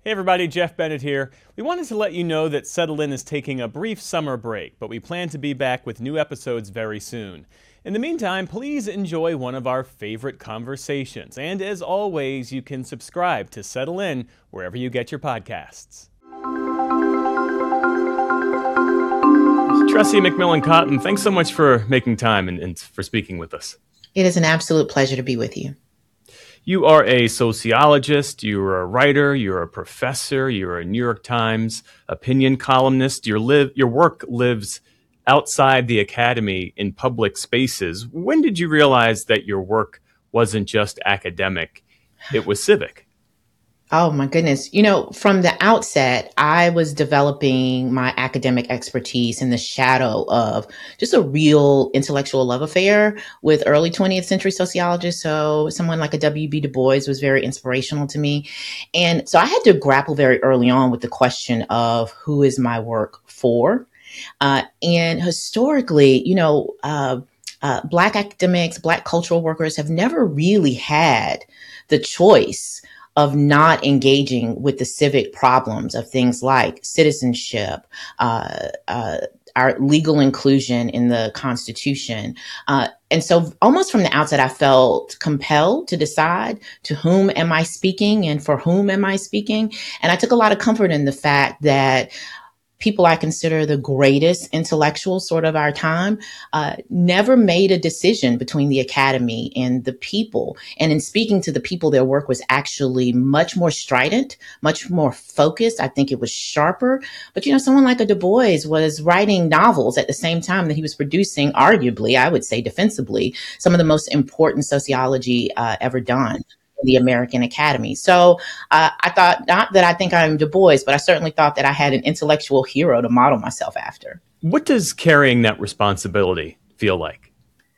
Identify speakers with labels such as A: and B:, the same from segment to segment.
A: Hey everybody, Jeff Bennett here. We wanted to let you know that Settle In is taking a brief summer break, but we plan to be back with new episodes very soon. In the meantime, please enjoy one of our favorite conversations. And as always, you can subscribe to Settle In wherever you get your podcasts. Tressie McMillan Cottom, thanks so much for making time and for speaking with us.
B: It is an absolute pleasure to be with you.
A: You are a sociologist, you're a writer, you're a professor, you're a New York Times opinion columnist. Your work lives outside the academy in public spaces. When did you realize that your work wasn't just academic, it was civic?
B: Oh my goodness. From the outset, I was developing my academic expertise in the shadow of just a real intellectual love affair with early 20th century sociologists. So someone like a W.B. Du Bois was very inspirational to me. And so I had to grapple very early on with the question of who is my work for? And historically, Black academics, Black cultural workers have never really had the choice of not engaging with the civic problems of things like citizenship, our legal inclusion in the Constitution. And so almost from the outset, I felt compelled to decide to whom am I speaking and for whom am I speaking. And I took a lot of comfort in the fact that people I consider the greatest intellectuals sort of our time, never made a decision between the academy and the people. And in speaking to the people, their work was actually much more strident, much more focused. I think it was sharper. But, someone like a Du Bois was writing novels at the same time that he was producing, arguably, I would say defensively, some of the most important sociology ever done. The American Academy. So I thought, not that I think I'm Du Bois, but I certainly thought that I had an intellectual hero to model myself after.
A: What does carrying that responsibility feel like?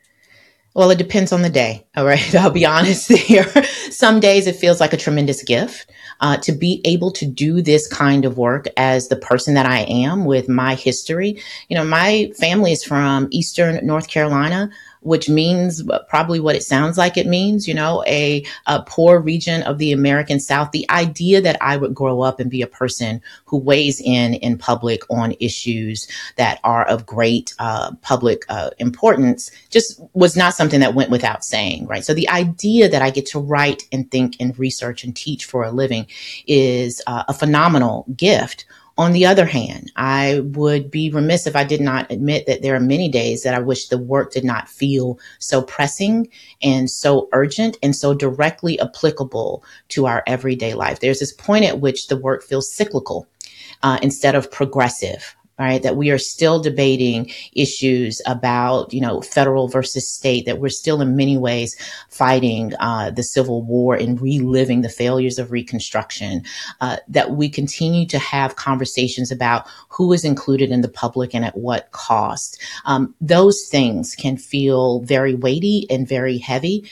B: Well, it depends on the day. All right. I'll be honest here. Some days it feels like a tremendous gift to be able to do this kind of work as the person that I am with my history. My family is from Eastern North Carolina, which means probably what it sounds like it means, a poor region of the American South. The idea that I would grow up and be a person who weighs in public on issues that are of great public importance just was not something that went without saying, right? So the idea that I get to write and think and research and teach for a living is a phenomenal gift. On the other hand, I would be remiss if I did not admit that there are many days that I wish the work did not feel so pressing and so urgent and so directly applicable to our everyday life. There's this point at which the work feels cyclical instead of progressive. Right, that we are still debating issues about, federal versus state, that we're still in many ways fighting the Civil War and reliving the failures of Reconstruction, that we continue to have conversations about who is included in the public and at what cost. Those things can feel very weighty and very heavy.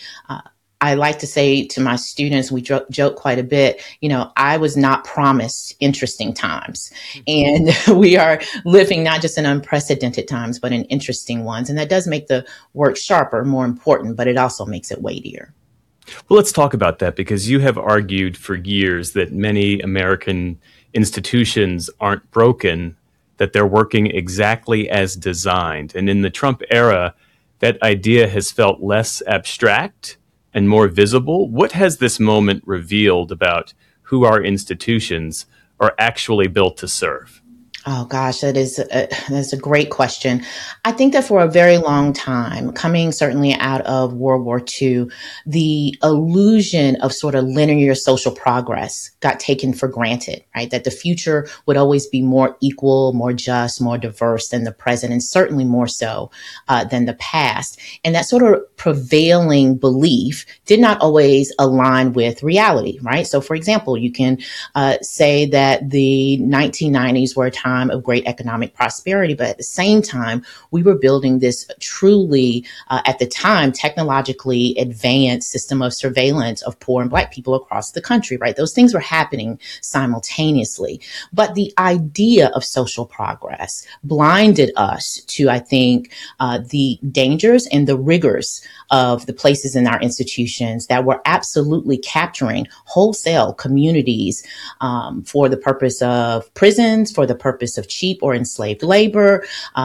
B: I like to say to my students, we joke quite a bit, I was not promised interesting times. And we are living not just in unprecedented times, but in interesting ones. And that does make the work sharper, more important, but it also makes it weightier.
A: Well, let's talk about that, because you have argued for years that many American institutions aren't broken, that they're working exactly as designed. And in the Trump era, that idea has felt less abstract and more visible. What has this moment revealed about who our institutions are actually built to serve?
B: Oh gosh, that's a great question. I think that for a very long time, coming certainly out of World War II, the illusion of sort of linear social progress got taken for granted, right? That the future would always be more equal, more just, more diverse than the present, and certainly more so than the past. And that sort of prevailing belief did not always align with reality, right? So for example, you can say that the 1990s were a time time of great economic prosperity, but at the same time, we were building this truly, at the time, technologically advanced system of surveillance of poor and Black people across the country, right? Those things were happening simultaneously. But the idea of social progress blinded us to, I think, the dangers and the rigors of the places in our institutions that were absolutely capturing wholesale communities for the purpose of prisons, for the purpose of cheap or enslaved labor,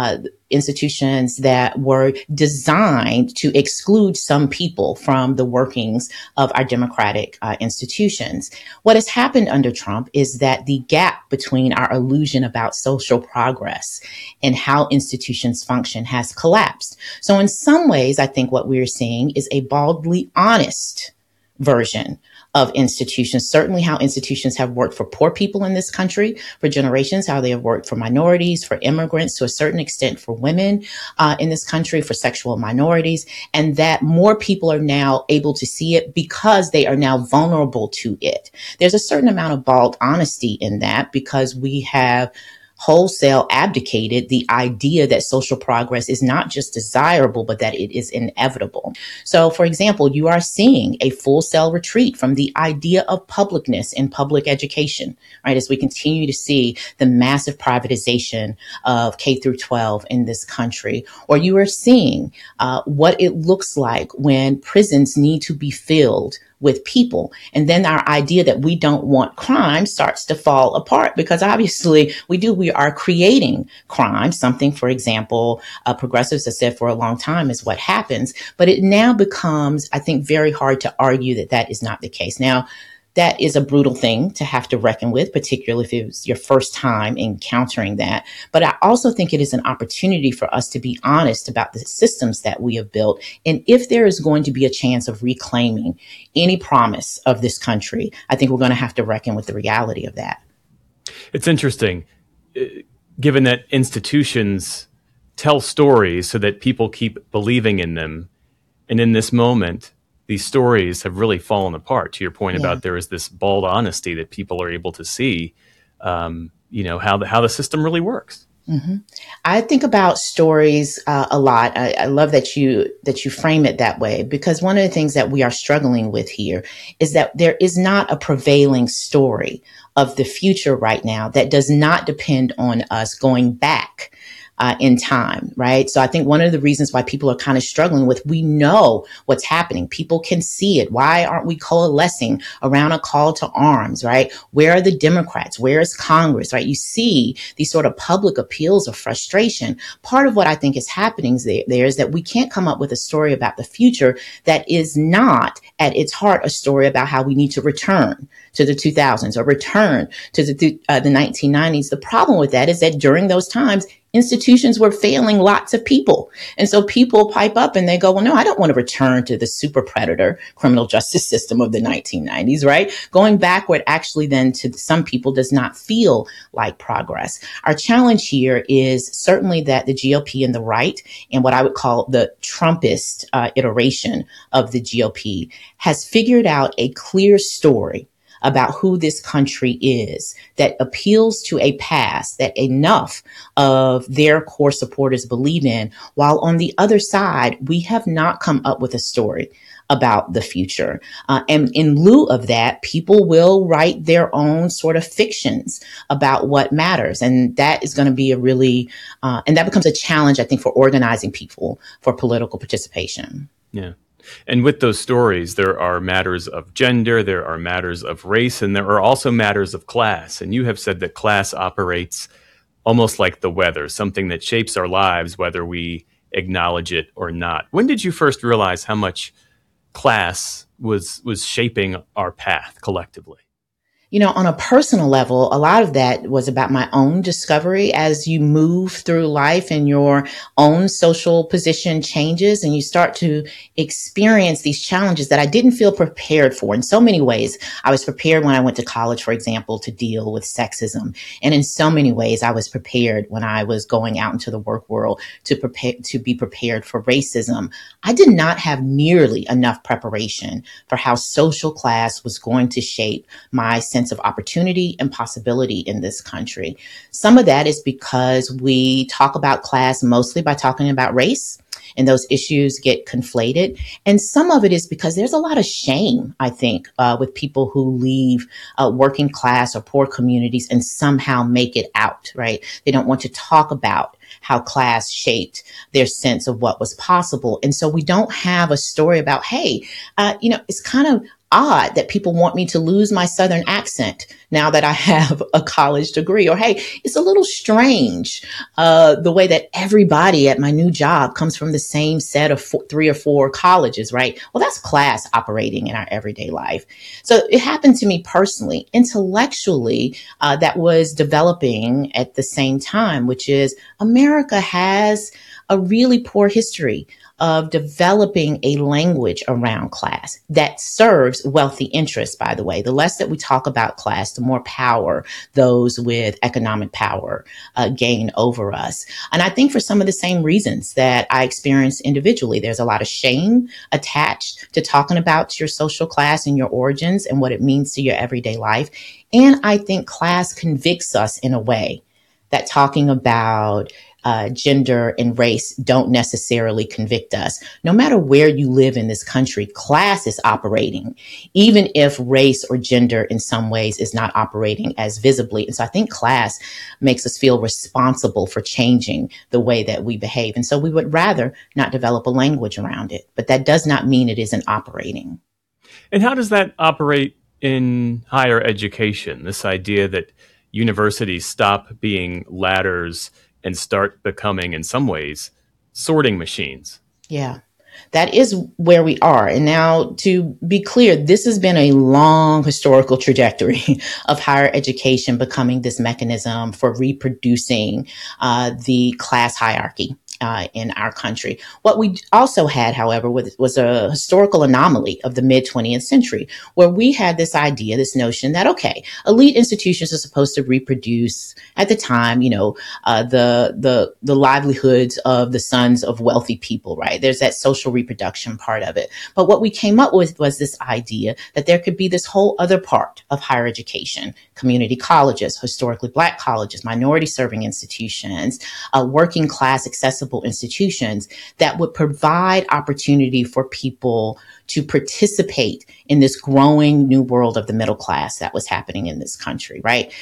B: institutions that were designed to exclude some people from the workings of our democratic institutions. What has happened under Trump is that the gap between our illusion about social progress and how institutions function has collapsed. So in some ways, I think what we're seeing is a baldly honest version of institutions, certainly how institutions have worked for poor people in this country for generations, how they have worked for minorities, for immigrants, to a certain extent for women in this country, for sexual minorities, and that more people are now able to see it because they are now vulnerable to it. There's a certain amount of bald honesty in that because we have wholesale abdicated the idea that social progress is not just desirable, but that it is inevitable. So, for example, you are seeing a full scale retreat from the idea of publicness in public education, right? As we continue to see the massive privatization of K through 12 in this country, or you are seeing what it looks like when prisons need to be filled with people. And then our idea that we don't want crime starts to fall apart because obviously we are creating crime, something, for example, progressives have said for a long time is what happens. But it now becomes, I think, very hard to argue that that is not the case. Now, that is a brutal thing to have to reckon with, particularly if it was your first time encountering that. But I also think it is an opportunity for us to be honest about the systems that we have built. And if there is going to be a chance of reclaiming any promise of this country, I think we're going to have to reckon with the reality of that.
A: It's interesting, given that institutions tell stories so that people keep believing in them. And in this moment, these stories have really fallen apart. To your point about there is this bald honesty that people are able to see, how the system really works.
B: Mm-hmm. I think about stories a lot. I love that you frame it that way, because one of the things that we are struggling with here is that there is not a prevailing story of the future right now that does not depend on us going back in time, right? So I think one of the reasons why people are kind of struggling with, we know what's happening. People can see it. Why aren't we coalescing around a call to arms, right? Where are the Democrats? Where is Congress, right? You see these sort of public appeals of frustration. Part of what I think is happening there is that we can't come up with a story about the future that is not at its heart a story about how we need to return to the 2000s or return to the 1990s. The problem with that is that during those times, institutions were failing lots of people. And so people pipe up and they go, well, no, I don't want to return to the super predator criminal justice system of the 1990s, right? Going backward actually then to some people does not feel like progress. Our challenge here is certainly that the GOP and the right, and what I would call the Trumpist iteration of the GOP, has figured out a clear story about who this country is that appeals to a past that enough of their core supporters believe in, while on the other side, we have not come up with a story about the future. And in lieu of that, people will write their own sort of fictions about what matters. And that is going to be and that becomes a challenge, I think, for organizing people for political participation.
A: Yeah. And with those stories, there are matters of gender, there are matters of race, and there are also matters of class. And you have said that class operates almost like the weather, something that shapes our lives, whether we acknowledge it or not. When did you first realize how much class was shaping our path collectively?
B: You know, on a personal level, a lot of that was about my own discovery as you move through life and your own social position changes and you start to experience these challenges that I didn't feel prepared for. In so many ways, I was prepared when I went to college, for example, to deal with sexism. And in so many ways, I was prepared when I was going out into the work world to be prepared for racism. I did not have nearly enough preparation for how social class was going to shape my sense sense of opportunity and possibility in this country. Some of that is because we talk about class mostly by talking about race, and those issues get conflated. And some of it is because there's a lot of shame, I think, with people who leave working class or poor communities and somehow make it out, right? They don't want to talk about how class shaped their sense of what was possible. And so we don't have a story about, hey, it's kind of odd that people want me to lose my Southern accent now that I have a college degree. Or, hey, it's a little strange the way that everybody at my new job comes from the same set of 3 or 4 colleges, right? Well, that's class operating in our everyday life. So it happened to me personally. Intellectually, that was developing at the same time, which is America has a really poor history of developing a language around class that serves wealthy interests, by the way. The less that we talk about class, the more power those with economic power gain over us. And I think for some of the same reasons that I experienced individually, there's a lot of shame attached to talking about your social class and your origins and what it means to your everyday life. And I think class convicts us in a way that talking about gender and race don't necessarily convict us. No matter where you live in this country, class is operating, even if race or gender in some ways is not operating as visibly. And so I think class makes us feel responsible for changing the way that we behave. And so we would rather not develop a language around it, but that does not mean it isn't operating.
A: And how does that operate in higher education? This idea that universities stop being ladders and start becoming, in some ways, sorting machines.
B: Yeah, that is where we are. And now, to be clear, this has been a long historical trajectory of higher education becoming this mechanism for reproducing the class hierarchy in our country. What we also had, however, was a historical anomaly of the mid 20th century, where we had this idea, this notion that, okay, elite institutions are supposed to reproduce at the time, the livelihoods of the sons of wealthy people, right? There's that social reproduction part of it. But what we came up with was this idea that there could be this whole other part of higher education, community colleges, historically Black colleges, minority serving institutions, working class accessible institutions that would provide opportunity for people to participate in this growing new world of the middle class that was happening in this country, right?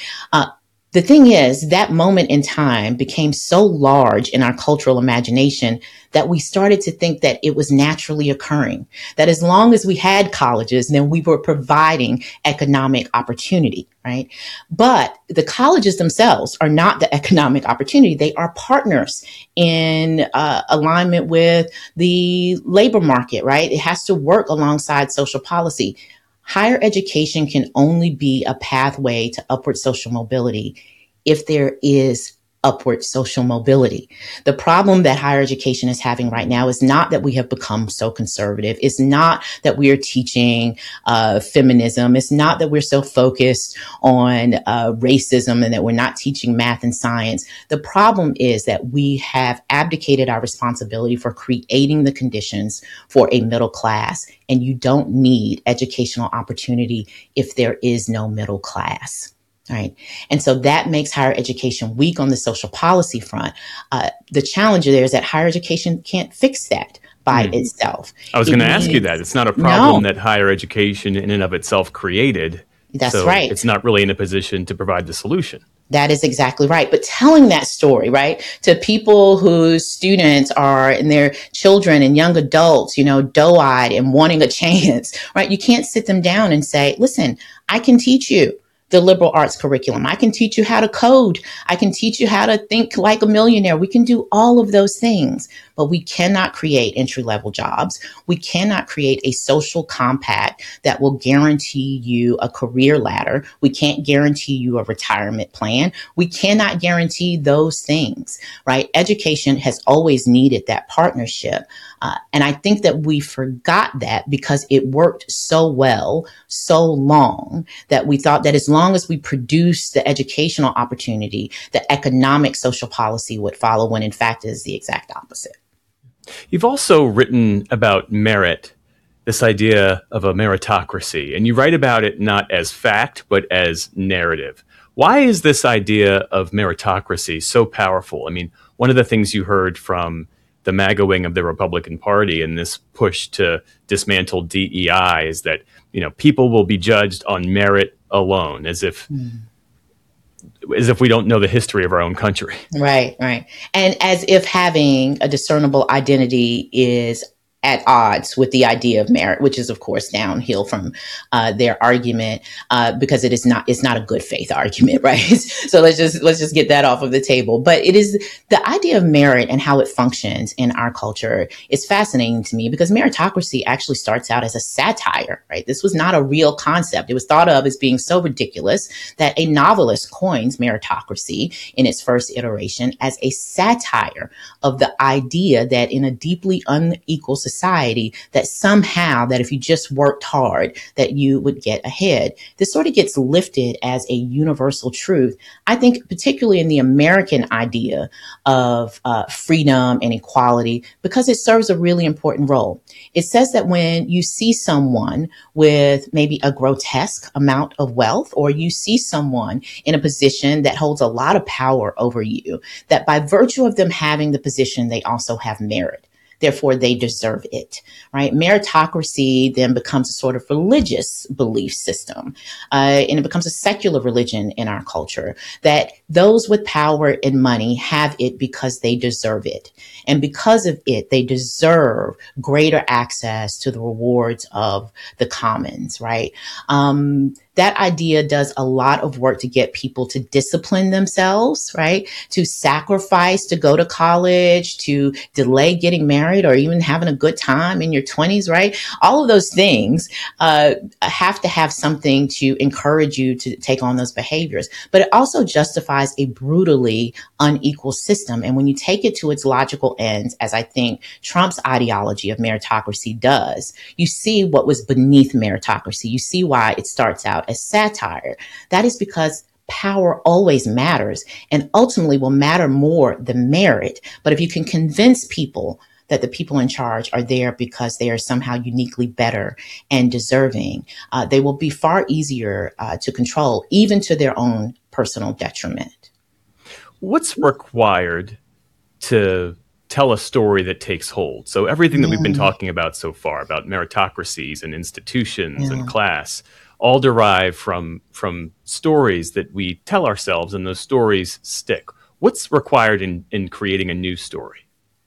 B: The thing is, that moment in time became so large in our cultural imagination that we started to think that it was naturally occurring, that as long as we had colleges, then we were providing economic opportunity, right? But the colleges themselves are not the economic opportunity. They are partners in alignment with the labor market, right? It has to work alongside social policy. Higher education can only be a pathway to upward social mobility if there is upward social mobility. The problem that higher education is having right now is not that we have become so conservative. It's not that we are teaching feminism. It's not that we're so focused on racism and that we're not teaching math and science. The problem is that we have abdicated our responsibility for creating the conditions for a middle class. And you don't need educational opportunity if there is no middle class. Right. And so that makes higher education weak on the social policy front. The challenge there is that higher education can't fix that by itself.
A: I was going to ask you that. It's not a problem that higher education in and of itself created.
B: That's right.
A: It's not really in a position to provide the solution.
B: That is exactly right. But telling that story, right, to people whose students are and their children and young adults, doe-eyed and wanting a chance, right? You can't sit them down and say, listen, I can teach you the liberal arts curriculum. I can teach you how to code. I can teach you how to think like a millionaire. We can do all of those things, but we cannot create entry-level jobs. We cannot create a social compact that will guarantee you a career ladder. We can't guarantee you a retirement plan. We cannot guarantee those things, right? Education has always needed that partnership. And I think that we forgot that because it worked so well, so long, that we thought that as long as we produce the educational opportunity, the economic social policy would follow, when in fact it is the exact opposite.
A: You've also written about merit, this idea of a meritocracy, and you write about it not as fact, but as narrative. Why is this idea of meritocracy so powerful? I mean, one of the things you heard from the MAGA wing of the Republican Party in this push to dismantle DEI is that, people will be judged on merit alone, as if we don't know the history of our own country.
B: Right, right. And as if having a discernible identity is at odds with the idea of merit, which is, of course, downhill from their argument, because it's not a good faith argument, right? So let's just get that off of the table. But it is the idea of merit and how it functions in our culture is fascinating to me, because meritocracy actually starts out as a satire, right? This was not a real concept. It was thought of as being so ridiculous that a novelist coins meritocracy in its first iteration as a satire of the idea that in a deeply unequal society, that somehow that if you just worked hard, that you would get ahead. This sort of gets lifted as a universal truth. I think particularly in the American idea of freedom and equality, because it serves a really important role. It says that when you see someone with maybe a grotesque amount of wealth, or you see someone in a position that holds a lot of power over you, that by virtue of them having the position, they also have merit. Therefore, they deserve it, right? Meritocracy then becomes a sort of religious belief system, and it becomes a secular religion in our culture, that those with power and money have it because they deserve it. And because of it, they deserve greater access to the rewards of the commons, right? That idea does a lot of work to get people to discipline themselves, right? To sacrifice, to go to college, to delay getting married, or even having a good time in your 20s, right? All of those things have to have something to encourage you to take on those behaviors. But it also justifies a brutally unequal system. And when you take it to its logical ends, as I think Trump's ideology of meritocracy does, you see what was beneath meritocracy. You see why it starts out as satire. That is because power always matters, and ultimately will matter more than merit. But if you can convince people that the people in charge are there because they are somehow uniquely better and deserving, they will be far easier to control, even to their own personal detriment.
A: What's required to tell a story that takes hold? So everything that we've been talking about so far, about meritocracies and institutions and class, all derive from stories that we tell ourselves, and those stories stick. What's required in creating a new story?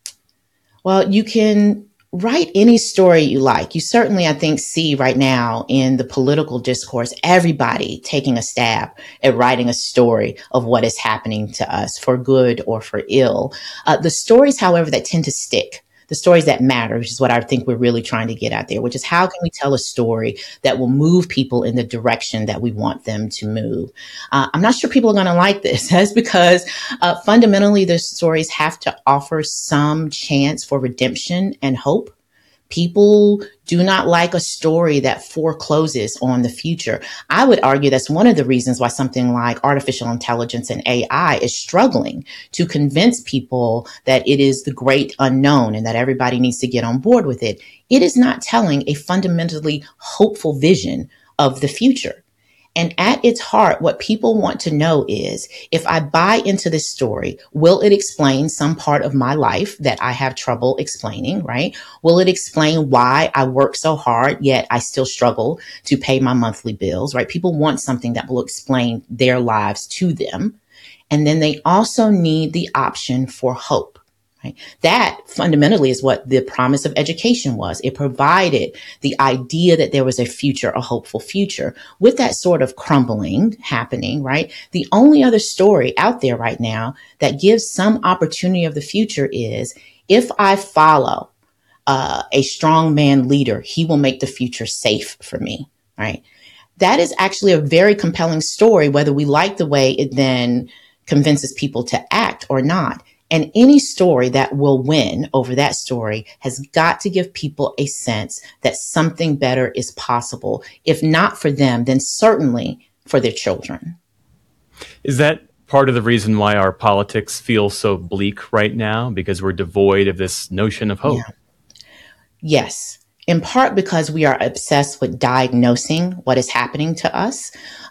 B: Well, you can write any story you like. You certainly, I think, see right now in the political discourse, everybody taking a stab at writing a story of what is happening to us, for good or for ill. The stories, however, that tend to stick, the stories that matter, which is what I think we're really trying to get at there, which is how can we tell a story that will move people in the direction that we want them to move? I'm not sure people are going to like this. That's because fundamentally, the stories have to offer some chance for redemption and hope. People do not like a story that forecloses on the future. I would argue that's one of the reasons why something like artificial intelligence and AI is struggling to convince people that it is the great unknown and that everybody needs to get on board with it. It is not telling a fundamentally hopeful vision of the future. And at its heart, what people want to know is, if I buy into this story, will it explain some part of my life that I have trouble explaining, right? Will it explain why I work so hard, yet I still struggle to pay my monthly bills, right? People want something that will explain their lives to them. And then they also need the option for hope. Right? That fundamentally is what the promise of education was. It provided the idea that there was a future, a hopeful future. With that sort of crumbling happening, right? The only other story out there right now that gives some opportunity of the future is, if I follow a strong man leader, he will make the future safe for me, right? That is actually a very compelling story, whether we like the way it then convinces people to act or not. And any story that will win over that story has got to give people a sense that something better is possible. If not for them, then certainly for their children.
A: Is that part of the reason why our politics feel so bleak right now? Because we're devoid of this notion of hope?
B: Yeah. Yes. in part because we are obsessed with diagnosing what is happening to us.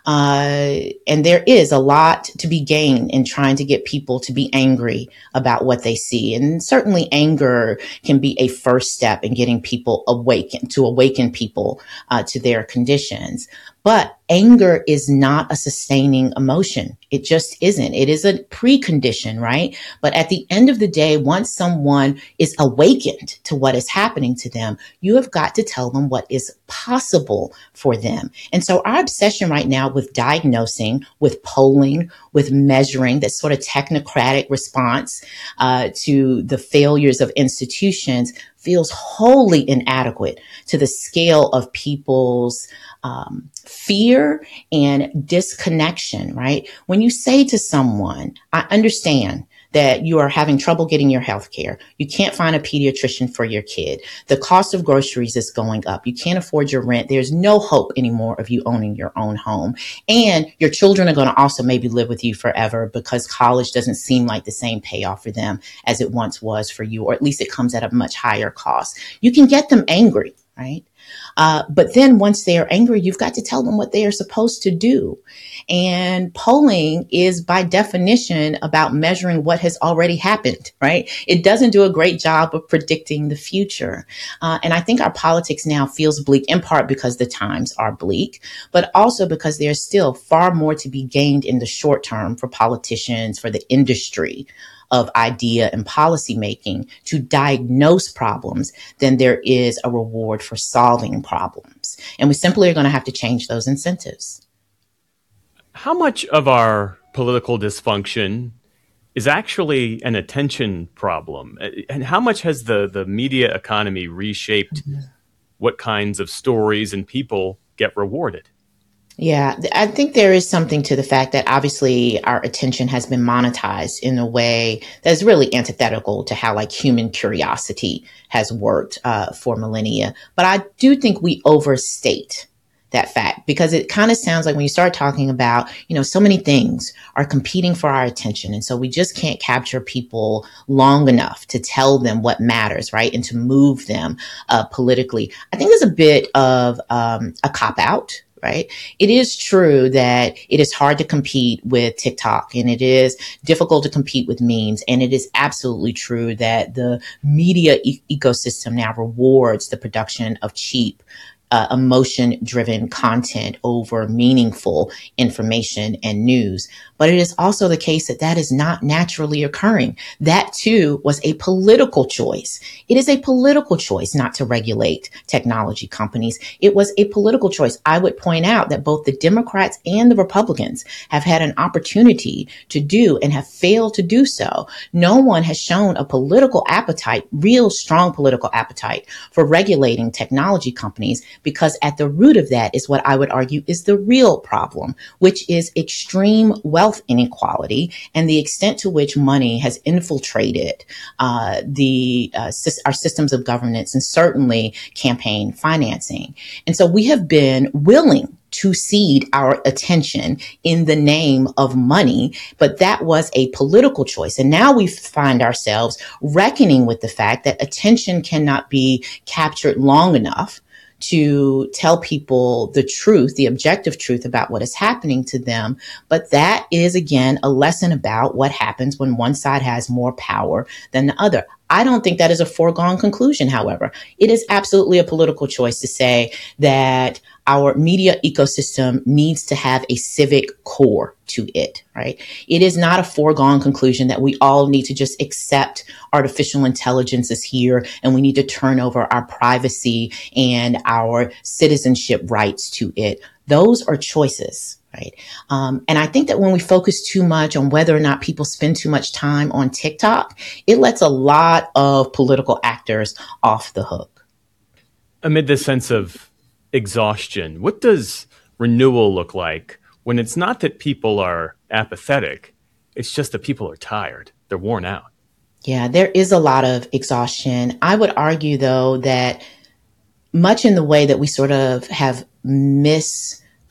B: And there is a lot to be gained in trying to get people to be angry about what they see. And certainly anger can be a first step in getting people awaken people to their conditions. But anger is not a sustaining emotion. It just isn't. It is a precondition, right? But at the end of the day, once someone is awakened to what is happening to them, you have got to tell them what is possible for them. And so our obsession right now with diagnosing, with polling, with measuring, that sort of technocratic response to the failures of institutions feels wholly inadequate to the scale of people's fear and disconnection, right? When you say to someone, I understand that you are having trouble getting your health care. You can't find a pediatrician for your kid. The cost of groceries is going up. You can't afford your rent. There's no hope anymore of you owning your own home. And your children are going to also maybe live with you forever because college doesn't seem like the same payoff for them as it once was for you, or at least it comes at a much higher cost. You can get them angry, right? But then once they are angry, you've got to tell them what they are supposed to do. And polling is by definition about measuring what has already happened, right? It doesn't do a great job of predicting the future. And I think our politics now feels bleak in part because the times are bleak, but also because there's still far more to be gained in the short term for politicians, for the industry of idea and policy making to diagnose problems than there is a reward for solving problems. And we simply are going to have to change those incentives.
A: How much of our political dysfunction is actually an attention problem? And how much has the media economy reshaped what kinds of stories and people get rewarded?
B: Yeah, I think there is something to the fact that obviously our attention has been monetized in a way that's really antithetical to how like human curiosity has worked for millennia. But I do think we overstate that fact because it kind of sounds like when you start talking about, so many things are competing for our attention. And so we just can't capture people long enough to tell them what matters, right? And to move them politically. I think there's a bit of a cop out. Right. It is true that it is hard to compete with TikTok and it is difficult to compete with memes. And it is absolutely true that the media ecosystem now rewards the production of cheap, emotion-driven content over meaningful information and news. But it is also the case that that is not naturally occurring. That too was a political choice. It is a political choice not to regulate technology companies. It was a political choice. I would point out that both the Democrats and the Republicans have had an opportunity to do and have failed to do so. No one has shown a political appetite, real strong political appetite for regulating technology companies, because at the root of that is what I would argue is the real problem, which is extreme wealth inequality and the extent to which money has infiltrated our systems of governance and certainly campaign financing. And so we have been willing to cede our attention in the name of money, but that was a political choice. And now we find ourselves reckoning with the fact that attention cannot be captured long enough to tell people the truth, the objective truth about what is happening to them. But that is, again, a lesson about what happens when one side has more power than the other. I don't think that is a foregone conclusion, however. It is absolutely a political choice to say that our media ecosystem needs to have a civic core to it, right? It is not a foregone conclusion that we all need to just accept artificial intelligence is here and we need to turn over our privacy and our citizenship rights to it. Those are choices. Right. And I think that when we focus too much on whether or not people spend too much time on TikTok, it lets a lot of political actors off the hook.
A: Amid this sense of exhaustion, what does renewal look like when it's not that people are apathetic, it's just that people are tired, they're worn out?
B: Yeah, there is a lot of exhaustion. I would argue, though, that much in the way that we sort of have misconstrued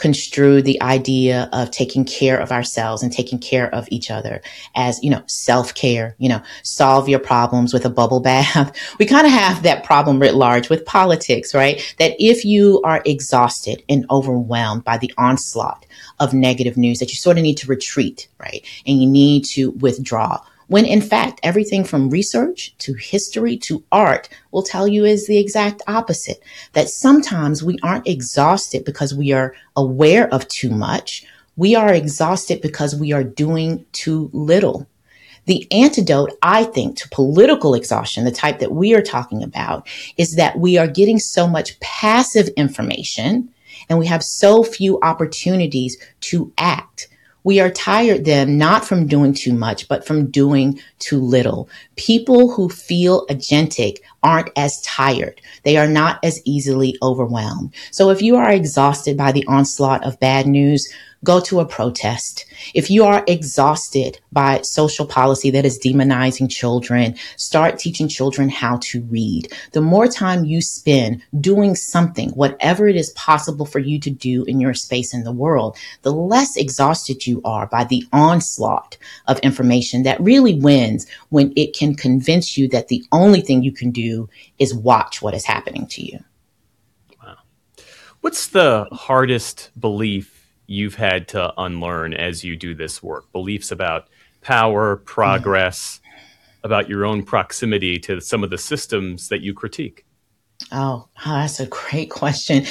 B: construe the idea of taking care of ourselves and taking care of each other as, self-care, solve your problems with a bubble bath. We kind of have that problem writ large with politics, right? That if you are exhausted and overwhelmed by the onslaught of negative news, that you sort of need to retreat, right? And you need to withdraw. When in fact, everything from research to history to art will tell you is the exact opposite. That sometimes we aren't exhausted because we are aware of too much. We are exhausted because we are doing too little. The antidote, I think, to political exhaustion, the type that we are talking about, is that we are getting so much passive information and we have so few opportunities to act. We are tired then, not from doing too much, but from doing too little. People who feel agentic aren't as tired. They are not as easily overwhelmed. So if you are exhausted by the onslaught of bad news, go to a protest. If you are exhausted by social policy that is demonizing children, start teaching children how to read. The more time you spend doing something, whatever it is possible for you to do in your space in the world, the less exhausted you are by the onslaught of information that really wins when it can convince you that the only thing you can do is watch what is happening to you.
A: Wow. What's the hardest belief you've had to unlearn as you do this work? Beliefs about power, progress, about your own proximity to some of the systems that you critique?
B: Oh, that's a great question.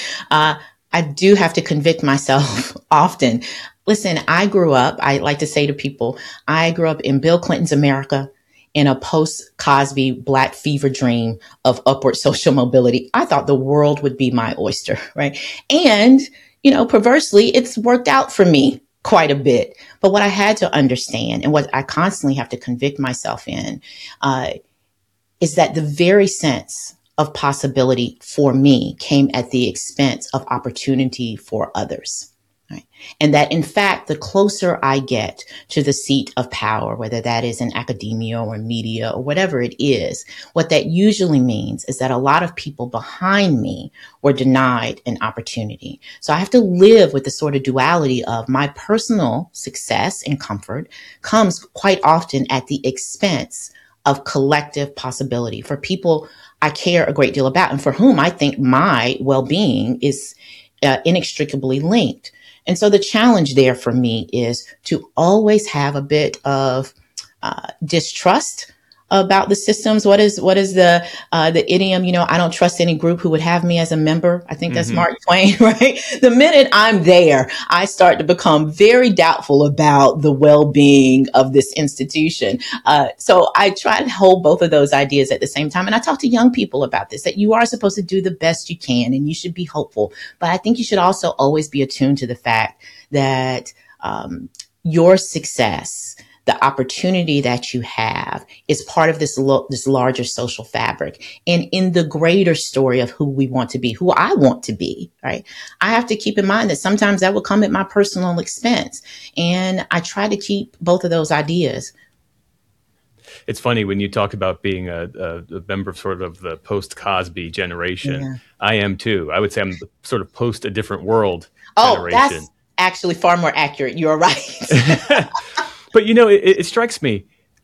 B: I do have to convict myself often. Listen, I like to say to people, I grew up in Bill Clinton's America in a post-Cosby Black fever dream of upward social mobility. I thought the world would be my oyster, right? And perversely, it's worked out for me quite a bit. But what I had to understand and what I constantly have to convict myself in is that the very sense of possibility for me came at the expense of opportunity for others. Right? And that, in fact, the closer I get to the seat of power, whether that is in academia or media or whatever it is, what that usually means is that a lot of people behind me were denied an opportunity. So I have to live with the sort of duality of my personal success and comfort comes quite often at the expense of collective possibility for people I care a great deal about and for whom I think my well-being is inextricably linked. And so the challenge there for me is to always have a bit of distrust about the systems. What is the idiom? I don't trust any group who would have me as a member. I think that's Mark Twain, right? The minute I'm there, I start to become very doubtful about the well-being of this institution. So I try to hold both of those ideas at the same time. And I talk to young people about this, that you are supposed to do the best you can and you should be hopeful. But I think you should also always be attuned to the fact that your success, the opportunity that you have, is part of this larger social fabric. And in the greater story of who we want to be, who I want to be, right? I have to keep in mind that sometimes that will come at my personal expense. And I try to keep both of those ideas.
A: It's funny when you talk about being a member of sort of the post-Cosby generation. Yeah. I am too. I would say I'm the sort of post a different world generation.
B: That's actually far more accurate. You're right.
A: But, it strikes me,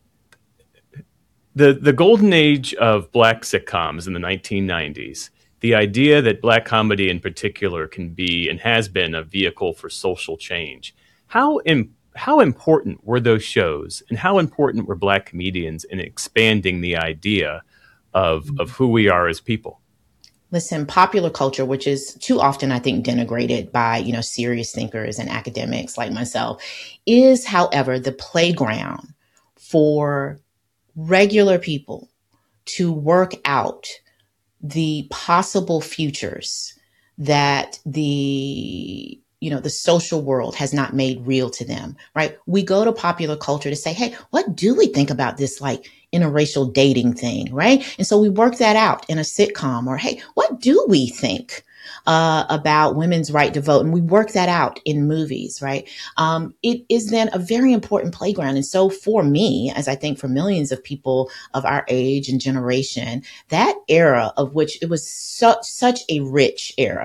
A: the golden age of Black sitcoms in the 1990s, the idea that Black comedy in particular can be and has been a vehicle for social change. How important were those shows, and how important were Black comedians in expanding the idea of who we are as people?
B: Listen, popular culture, which is too often, I think, denigrated by, serious thinkers and academics like myself, is, however, the playground for regular people to work out the possible futures that the social world has not made real to them, right? We go to popular culture to say, hey, what do we think about this, interracial dating thing, right? And so we work that out in a sitcom, or, hey, what do we think about women's right to vote? And we work that out in movies, right? It is then a very important playground. And so for me, as I think for millions of people of our age and generation, that era of which it was such a rich era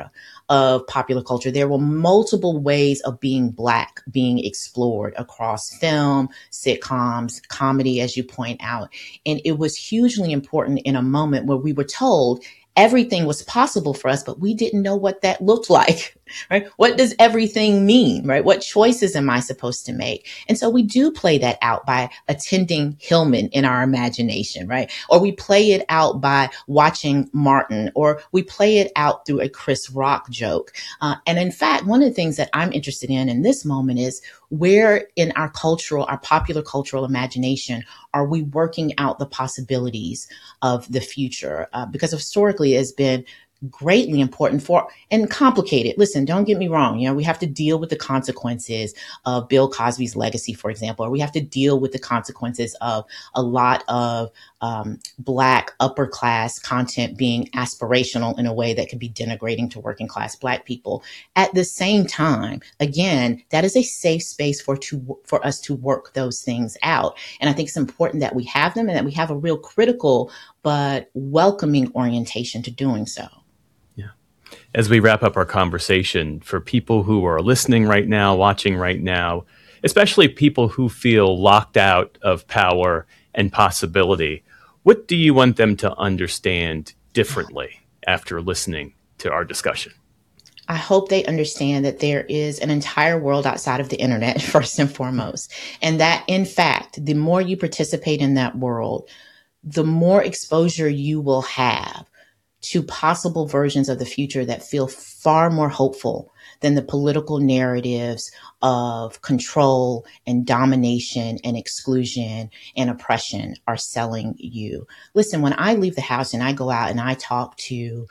B: of popular culture. There were multiple ways of being Black being explored across film, sitcoms, comedy, as you point out. And it was hugely important in a moment where we were told everything was possible for us, but we didn't know what that looked like, right? What does everything mean, right? What choices am I supposed to make? And so we do play that out by attending Hillman in our imagination, right? Or we play it out by watching Martin, or we play it out through a Chris Rock joke. And in fact, one of the things that I'm interested in this moment is where in our popular cultural imagination, are we working out the possibilities of the future? Because historically it has been greatly important for and complicated. Listen, don't get me wrong. We have to deal with the consequences of Bill Cosby's legacy, for example, or we have to deal with the consequences of a lot of Black upper class content being aspirational in a way that could be denigrating to working class Black people. At the same time, again, that is a safe space for us to work those things out. And I think it's important that we have them and that we have a real critical but welcoming orientation to doing so.
A: As we wrap up our conversation, for people who are listening right now, watching right now, especially people who feel locked out of power and possibility, what do you want them to understand differently after listening to our discussion?
B: I hope they understand that there is an entire world outside of the internet, first and foremost. And that, in fact, the more you participate in that world, the more exposure you will have to possible versions of the future that feel far more hopeful than the political narratives of control and domination and exclusion and oppression are selling you. Listen, when I leave the house and I go out and I talk to,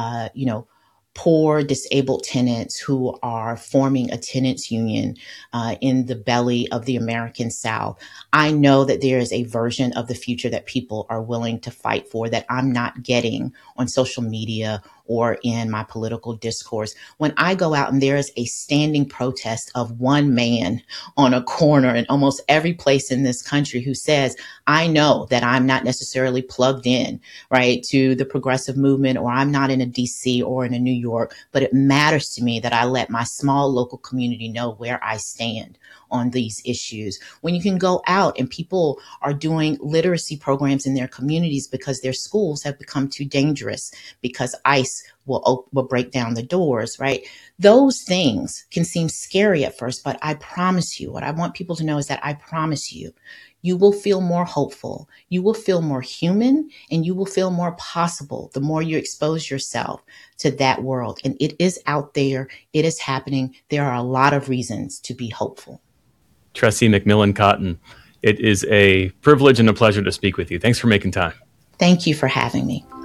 B: poor disabled tenants who are forming a tenants union in the belly of the American South, I know that there is a version of the future that people are willing to fight for that I'm not getting on social media or in my political discourse. When I go out and there is a standing protest of one man on a corner in almost every place in this country who says, I know that I'm not necessarily plugged in, right, to the progressive movement, or I'm not in a DC or in a New York, but it matters to me that I let my small local community know where I stand on these issues. When you can go out and people are doing literacy programs in their communities because their schools have become too dangerous because ICE will break down the doors, right? Those things can seem scary at first, but I promise you, what I want people to know is that I promise you, you will feel more hopeful, you will feel more human, and you will feel more possible the more you expose yourself to that world. And it is out there, it is happening. There are a lot of reasons to be hopeful.
A: Tressie McMillan Cottom, it is a privilege and a pleasure to speak with you. Thanks for making time.
B: Thank you for having me.